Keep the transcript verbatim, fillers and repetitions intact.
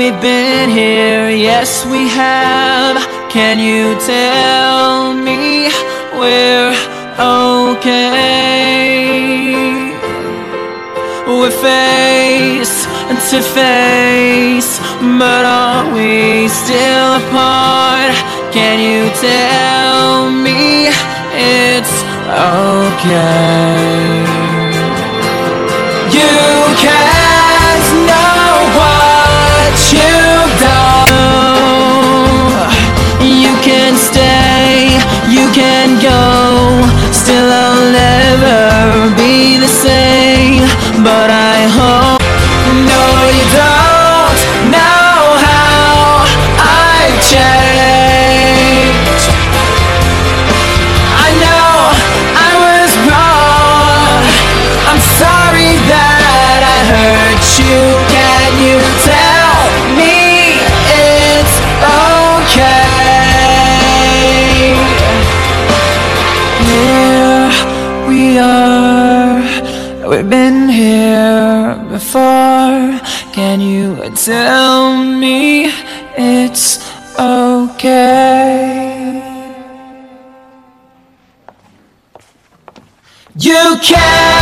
we've been here, yes we have. Can you tell me we're okay? We're face to face, but are we still apart? Can you tell me it's okay? You can't know what you've done. You can stay, you can go, still I'll never be the same. But I hope, no you don't know how I've changed. I know I was wrong, I'm sorry that I hurt you. Can you tell me it's okay? Here we are, we've been here before. Can you tell me it's okay? You can